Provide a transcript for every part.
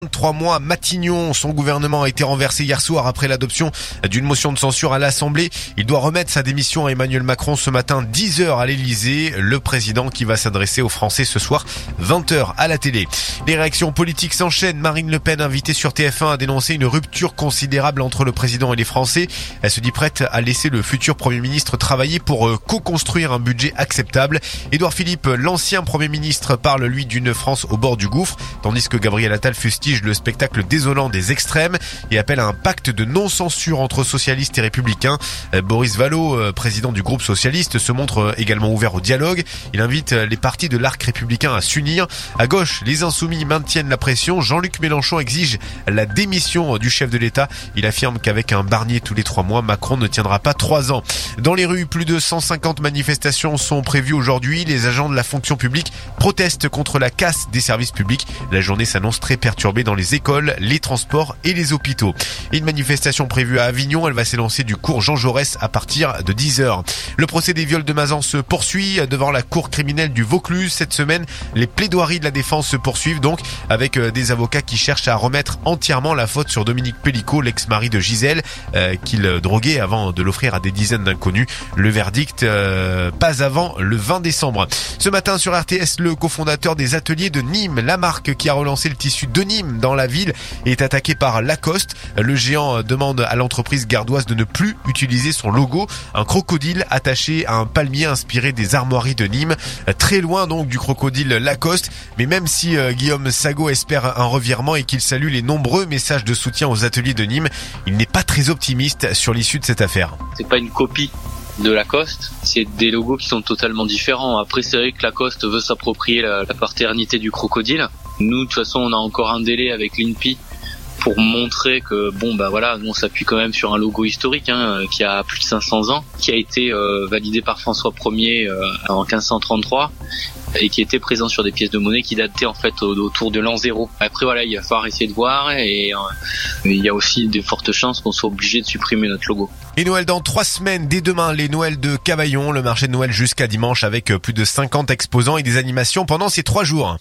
3 mois, Matignon, son gouvernement a été renversé hier soir après l'adoption d'une motion de censure à l'Assemblée. Il doit remettre sa démission à Emmanuel Macron ce matin 10h à l'Elysée. Le président qui va s'adresser aux Français ce soir 20h à la télé. Les réactions politiques s'enchaînent. Marine Le Pen, invitée sur TF1, a dénoncé une rupture considérable entre le président et les Français. Elle se dit prête à laisser le futur Premier ministre travailler pour co-construire un budget acceptable. Édouard Philippe, l'ancien Premier ministre, parle lui d'une France au bord du gouffre, tandis que Gabriel Attal fustige le spectacle désolant des extrêmes et appelle à un pacte de non-censure entre socialistes et républicains. Boris Vallaud, président du groupe socialiste, se montre également ouvert au dialogue. Il invite les partis de l'arc républicain à s'unir. À gauche, les insoumis maintiennent la pression. Jean-Luc Mélenchon exige la démission du chef de l'État. Il affirme qu'avec un Barnier tous les 3 mois, Macron ne tiendra pas 3 ans. Dans les rues, plus de 150 manifestations sont prévues aujourd'hui. Les agents de la fonction publique protestent contre la casse des services publics. La journée s'annonce très perturbée dans les écoles, les transports et les hôpitaux. Une manifestation prévue à Avignon, elle va s'élancer du cours Jean Jaurès à partir de 10h. Le procès des viols de Mazan se poursuit devant la cour criminelle du Vaucluse. Cette semaine, les plaidoiries de la défense se poursuivent donc avec des avocats qui cherchent à remettre entièrement la faute sur Dominique Pellicot, l'ex-mari de Gisèle, qu'il droguait avant de l'offrir à des dizaines d'inconnus. Le verdict pas avant le 20 décembre. Ce matin sur RTS, le cofondateur des ateliers de Nîmes, la marque qui a relancé le tissu de Nîmes dans la ville, est attaqué par Lacoste. Le géant demande à l'entreprise gardoise de ne plus utiliser son logo, un crocodile attaché à un palmier inspiré des armoiries de Nîmes. Très loin donc du crocodile Lacoste, mais même si Guillaume Sagot espère un revirement et qu'il salue les nombreux messages de soutien aux ateliers de Nîmes, il n'est pas très optimiste sur l'issue de cette affaire. C'est pas une copie de Lacoste, c'est des logos qui sont totalement différents. Après, c'est vrai que Lacoste veut s'approprier la paternité du crocodile. Nous, de toute façon, on a encore un délai avec l'INPI pour montrer que, nous on s'appuie quand même sur un logo historique qui a plus de 500 ans, qui a été validé par François Ier en 1533 et qui était présent sur des pièces de monnaie qui dataient en fait autour de l'an 0. Après il va falloir essayer de voir et il y a aussi de fortes chances qu'on soit obligé de supprimer notre logo. Et Noël dans 3 semaines, dès demain, les Noëls de Cavaillon, le marché de Noël jusqu'à dimanche avec plus de 50 exposants et des animations pendant ces 3 jours.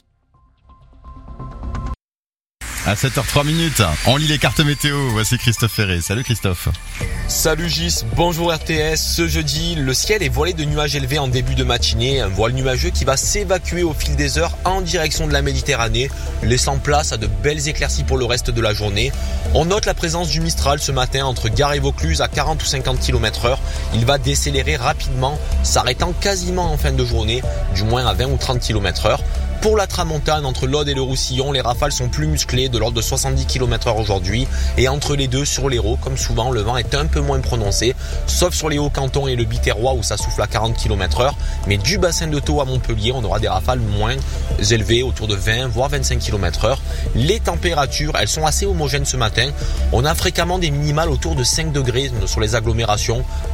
À 7h03, on lit les cartes météo. Voici Christophe Ferré. Salut Christophe. Salut Gis, bonjour RTS. Ce jeudi, le ciel est voilé de nuages élevés en début de matinée. Un voile nuageux qui va s'évacuer au fil des heures en direction de la Méditerranée, laissant place à de belles éclaircies pour le reste de la journée. On note la présence du Mistral ce matin entre Gare et Vaucluse à 40 ou 50 km/h. Il va décélérer rapidement, s'arrêtant quasiment en fin de journée, du moins à 20 ou 30 km/h. Pour la tramontane, entre l'Aude et le Roussillon, les rafales sont plus musclées, de l'ordre de 70 km/h aujourd'hui. Et entre les deux, sur l'Hérault, comme souvent, le vent est un peu moins prononcé, sauf sur les Hauts-Cantons et le Biterrois où ça souffle à 40 km/h. Mais du bassin de Thau à Montpellier, on aura des rafales moins élevées, autour de 20 voire 25 km/h. Les températures, elles sont assez homogènes ce matin. On a fréquemment des minimales autour de 5 degrés sur les agglomérations.